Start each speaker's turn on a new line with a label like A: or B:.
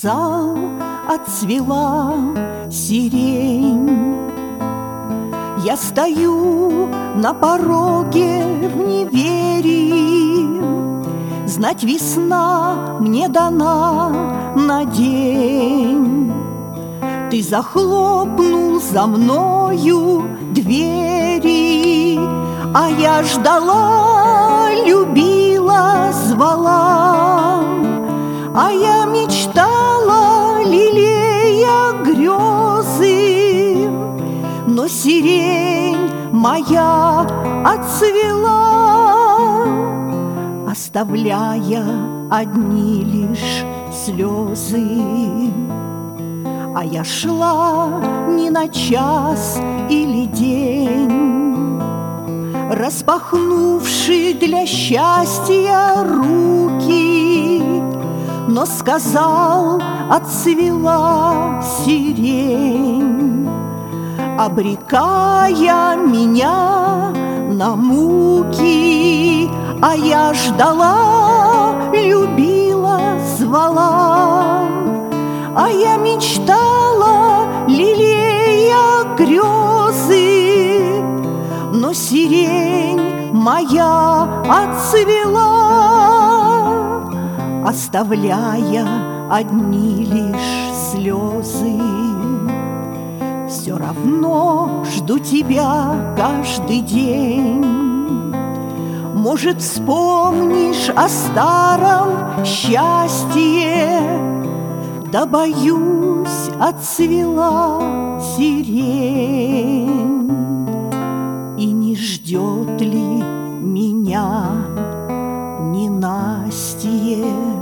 A: сказал, отцвела сирень. Я стою на пороге в неверии, знать, весна мне дана на день. Ты захлопнул за мною двери, а я ждала, любила, звала, а я мечтала, лелея грезы. Но сирень моя отцвела, оставляя одни лишь слезы. А я шла не на час или день, распахнувши для счастья руки, но сказал, отцвела сирень, обрекая меня на муки. А я ждала, любила, звала, а я мечтала, лелея грезы. Но сирень моя отцвела, оставляя одни лишь слезы. Все равно жду тебя каждый день. Может, вспомнишь о старом счастье, да, боюсь, отцвела сирень. И не ждет ли меня ненастье?